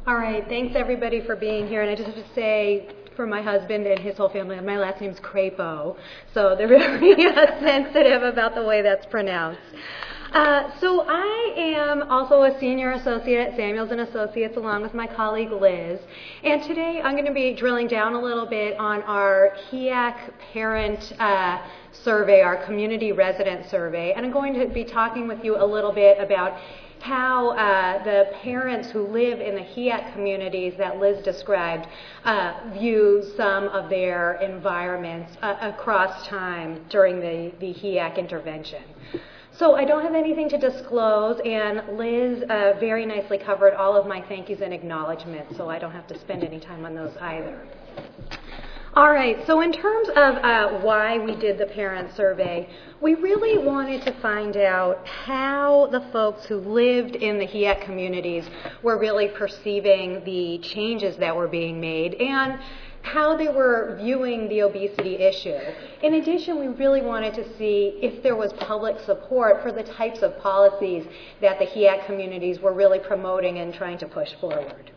All right, thanks everybody for being here. And I just have to say, for my husband and his whole family, my last name's Crapo, so they're very sensitive about the way that's pronounced. So I am also a senior associate at Samuels and Associates along with my colleague Liz. And today I'm going to be drilling down a little bit on our HEAC parent survey, our community resident survey. And I'm going to be talking with you a little bit about how the parents who live in the HEAC communities that Liz described view some of their environments across time during the HEAC intervention. So I don't have anything to disclose, and Liz very nicely covered all of my thank yous and acknowledgments, so I don't have to spend any time on those either. All right, so in terms of why we did the parent survey, we really wanted to find out how the folks who lived in the HEAC communities were really perceiving the changes that were being made and how they were viewing the obesity issue. In addition, we really wanted to see if there was public support for the types of policies that the HEAC communities were really promoting and trying to push forward.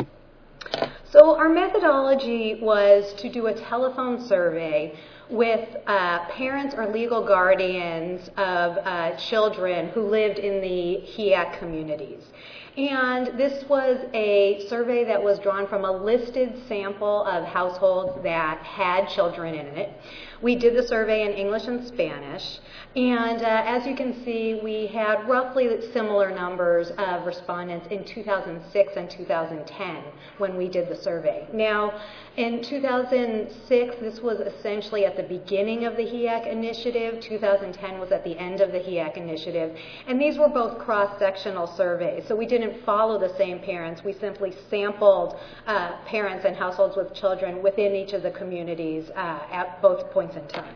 So our methodology was to do a telephone survey with parents or legal guardians of children who lived in the HEAC communities. And this was a survey that was drawn from a listed sample of households that had children in it. We did the survey in English and Spanish, and as you can see, we had roughly similar numbers of respondents in 2006 and 2010 when we did the survey. Now, in 2006, this was essentially at the beginning of the HEAC initiative. 2010 was at the end of the HEAC initiative, and these were both cross-sectional surveys, so we didn't follow the same parents. We simply sampled parents and households with children within each of the communities at both points in time.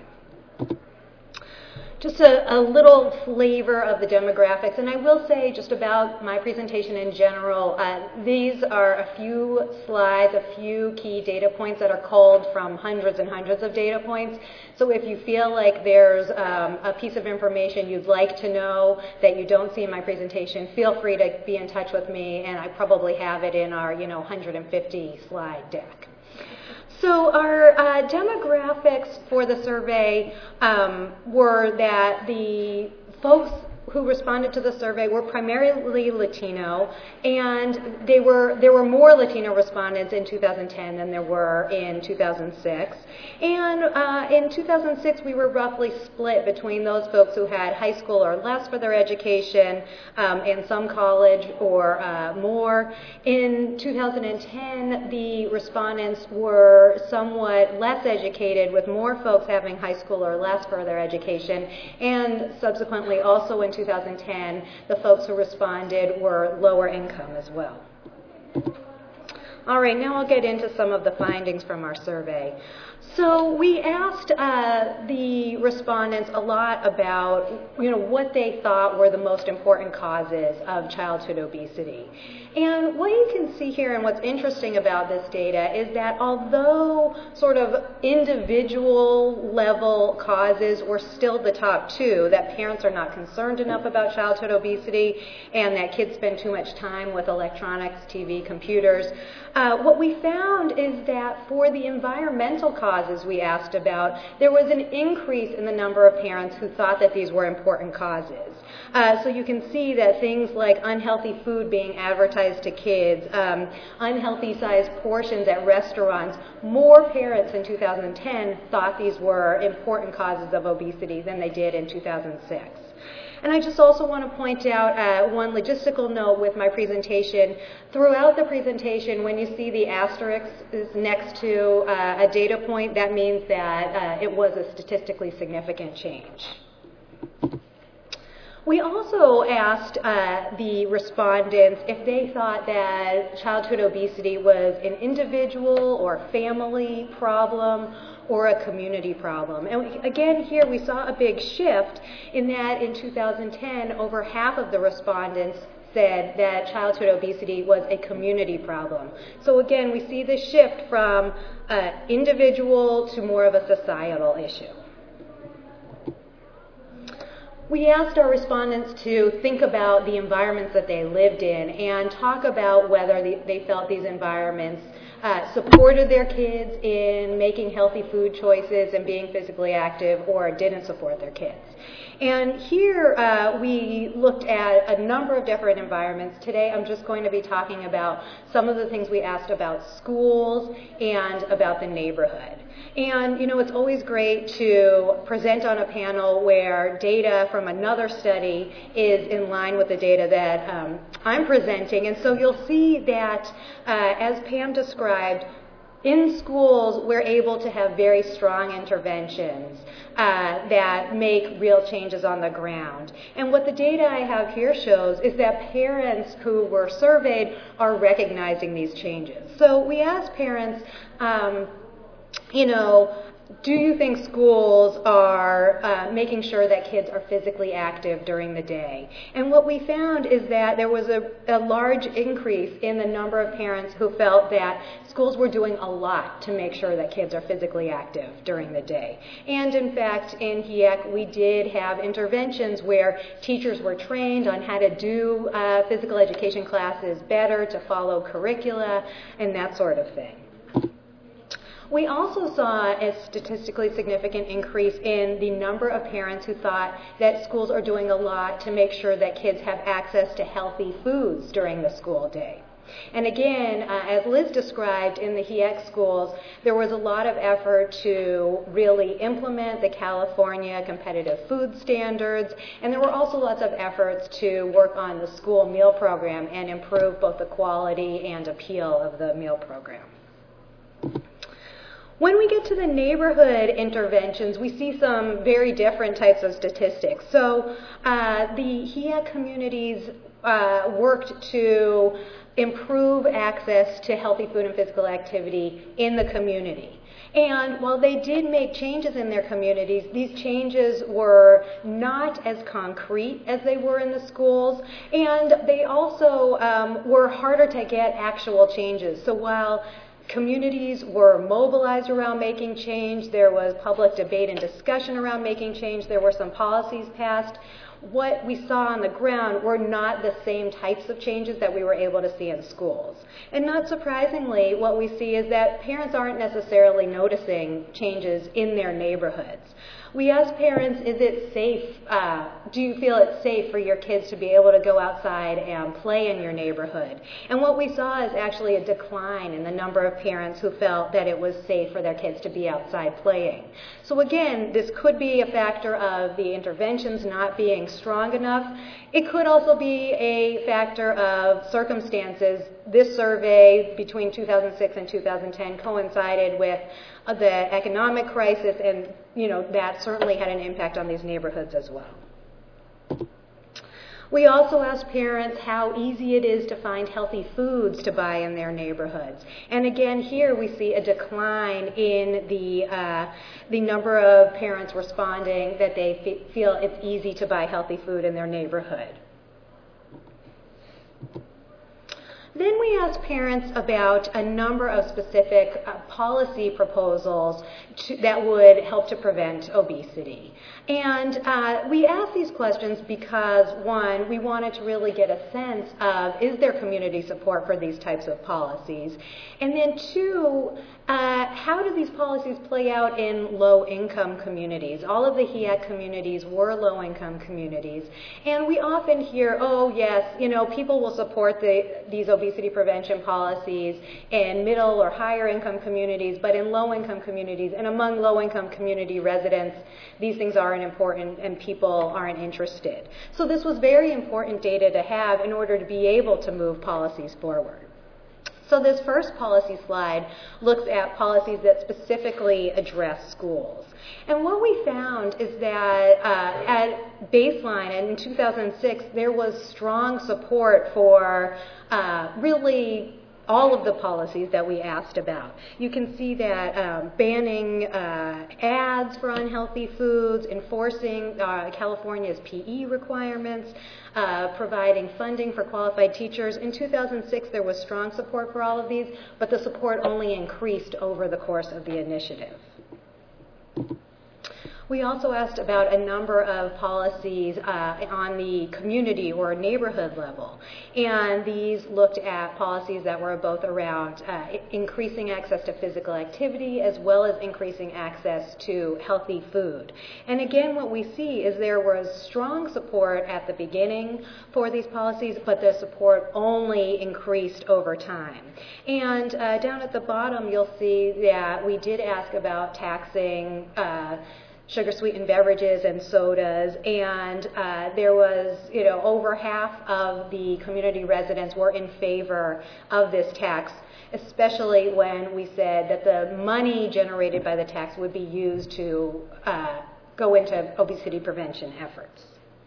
Just a little flavor of the demographics, and I will say just about my presentation in general, these are a few slides, a few key data points that are culled from hundreds and hundreds of data points. So if you feel like there's a piece of information you'd like to know that you don't see in my presentation, feel free to be in touch with me, and I probably have it in our 150 slide deck. So our demographics for the survey were that the folks who responded to the survey were primarily Latino, and there were more Latino respondents in 2010 than there were in 2006. And in 2006, we were roughly split between those folks who had high school or less for their education, and some college or more. In 2010, the respondents were somewhat less educated, with more folks having high school or less for their education, and subsequently also in 2010, the folks who responded were lower income as well. All right, now I'll get into some of the findings from our survey. So we asked the respondents a lot about, what they thought were the most important causes of childhood obesity. And what you can see here, and what's interesting about this data, is that although sort of individual level causes were still the top two, that parents are not concerned enough about childhood obesity and that kids spend too much time with electronics, TV, computers, what we found is that for the environmental causes we asked about, there was an increase in the number of parents who thought that these were important causes. So you can see that things like unhealthy food being advertised to kids, unhealthy sized portions at restaurants, more parents in 2010 thought these were important causes of obesity than they did in 2006. And I just also want to point out one logistical note with my presentation. Throughout the presentation, when you see the asterisk next to a data point, that means that it was a statistically significant change. We also asked the respondents if they thought that childhood obesity was an individual or family problem or a community problem. And again, here we saw a big shift in that in 2010, over half of the respondents said that childhood obesity was a community problem. So again, we see this shift from individual to more of a societal issue. we asked our respondents to think about the environments that they lived in and talk about whether they felt these environments supported their kids in making healthy food choices and being physically active, or didn't support their kids. And here we looked at a number of different environments. Today I'm just going to be talking about some of the things we asked about schools and about the neighborhood. And you know, it's always great to present on a panel where data from another study is in line with the data that I'm presenting. And so you'll see that, as Pam described, in schools, we're able to have very strong interventions that make real changes on the ground. And what the data I have here shows is that parents who were surveyed are recognizing these changes. So we asked parents, do you think schools are making sure that kids are physically active during the day? And what we found is that there was a large increase in the number of parents who felt that schools were doing a lot to make sure that kids are physically active during the day. And in fact, in HEAC, we did have interventions where teachers were trained on how to do physical education classes better, to follow curricula, and that sort of thing. We also saw a statistically significant increase in the number of parents who thought that schools are doing a lot to make sure that kids have access to healthy foods during the school day. And again, as Liz described, in the HEAC schools, there was a lot of effort to really implement the California competitive food standards, and there were also lots of efforts to work on the school meal program and improve both the quality and appeal of the meal program. When we get to the neighborhood interventions, we see some very different types of statistics. So the HEAC communities worked to improve access to healthy food and physical activity in the community. And while they did make changes in their communities, these changes were not as concrete as they were in the schools, and they also were harder to get actual changes. So while communities were mobilized around making change, there was public debate and discussion around making change, there were some policies passed, what we saw on the ground were not the same types of changes that we were able to see in schools. And not surprisingly, what we see is that parents aren't necessarily noticing changes in their neighborhoods. We asked parents, is it safe, do you feel it's safe for your kids to be able to go outside and play in your neighborhood? And what we saw is actually a decline in the number of parents who felt that it was safe for their kids to be outside playing. So again, this could be a factor of the interventions not being strong enough. It could also be a factor of circumstances. This survey between 2006 and 2010 coincided with the economic crisis, and that certainly had an impact on these neighborhoods as well. We also asked parents how easy it is to find healthy foods to buy in their neighborhoods. And again, here we see a decline in the number of parents responding that they feel it's easy to buy healthy food in their neighborhood. Then we asked parents about a number of specific policy proposals that would help to prevent obesity. And we asked these questions because, one, we wanted to really get a sense of, is there community support for these types of policies? And then two, how do these policies play out in low-income communities? All of the HEAC communities were low-income communities. And we often hear, oh, yes, people will support these obesity prevention policies in middle or higher income communities, but in low-income communities and among low-income community residents, these things aren't important and people aren't interested. So this was very important data to have in order to be able to move policies forward. So this first policy slide looks at policies that specifically address schools. And what we found is that at baseline, and in 2006, there was strong support for really all of the policies that we asked about. You can see that banning ads for unhealthy foods, enforcing California's PE requirements, providing funding for qualified teachers. In 2006, there was strong support for all of these, but the support only increased over the course of the initiative. We also asked about a number of policies on the community or neighborhood level, and these looked at policies that were both around increasing access to physical activity as well as increasing access to healthy food. And again, what we see is there was strong support at the beginning for these policies, but the support only increased over time. And down at the bottom, you'll see that we did ask about taxing sugar-sweetened beverages and sodas, and there was, over half of the community residents were in favor of this tax, especially when we said that the money generated by the tax would be used to go into obesity prevention efforts.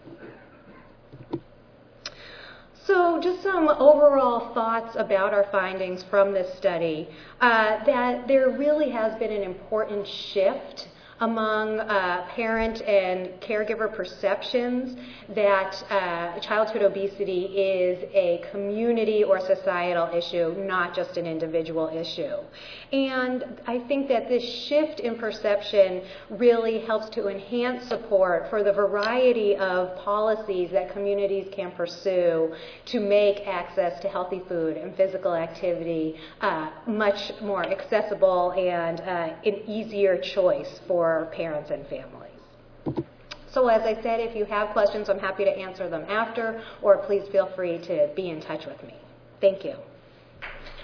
So just some overall thoughts about our findings from this study, that there really has been an important shift among parent and caregiver perceptions that childhood obesity is a community or societal issue, not just an individual issue. And I think that this shift in perception really helps to enhance support for the variety of policies that communities can pursue to make access to healthy food and physical activity much more accessible and an easier choice for parents and families. So as I said, if you have questions, I'm happy to answer them after, or please feel free to be in touch with me. Thank you.